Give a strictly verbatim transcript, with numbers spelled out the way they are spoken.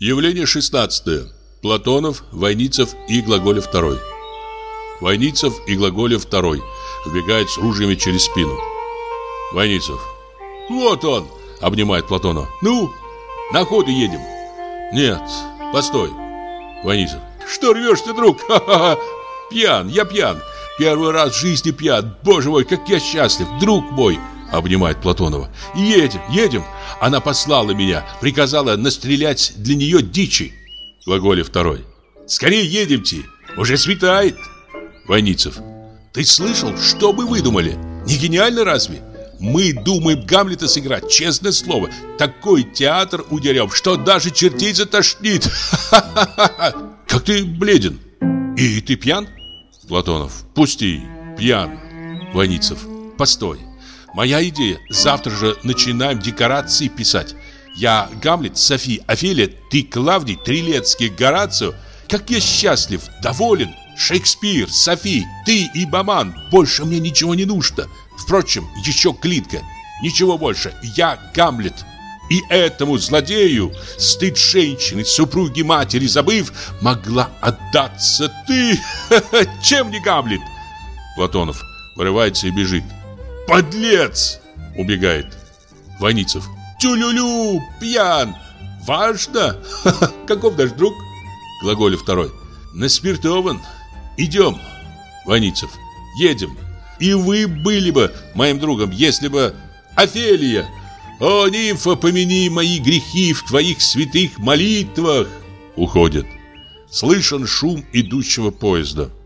Явление шестнадцатое. Платонов, Войницев и Глаголев второй. Войницев и Глаголев второй вбегают с ружьями через спину. Войницев. Вот он, обнимает Платонова. Ну, на охоту едем. Нет, постой. Войницев. Что рвешься, друг? Ха-ха-ха. Пьян, я пьян. Первый раз в жизни пьян. Боже мой, как я счастлив, друг мой. Обнимает Платонова. Едем, едем. Она послала меня, приказала настрелять для нее дичи. Глаголев второй. Скорее едемте, уже светает. Войницев. Ты слышал, что мы выдумали? Не гениально разве? Мы думаем Гамлета сыграть, честное слово. Такой театр удерем, что даже чертей затошнит. Ха-ха-ха. Как ты бледен. И ты пьян? Платонов. Пусти, пьян. Войницев. Постой. Моя идея. Завтра же начинаем декорации писать. Я Гамлет, Софи, Офелия, ты Клавдий, Трилецкий, Горацио. Как я счастлив, доволен. Шекспир, Софи, ты и Баман. Больше мне ничего не нужно. Впрочем, еще клитка. Ничего больше. Я Гамлет. И этому злодею, стыд женщины, супруги матери забыв, могла отдаться ты. Чем не Гамлет? Платонов вырывается и бежит. Подлец! Убегает. Войницев. Тю-лю-лю, пьян. Важно? Каков наш друг? Глаголев второй. Наспиртован. Идем. Войницев. Едем. И вы были бы моим другом, если бы... Офелия! О, нимфа, помяни мои грехи в твоих святых молитвах. Уходят. Слышен шум идущего поезда.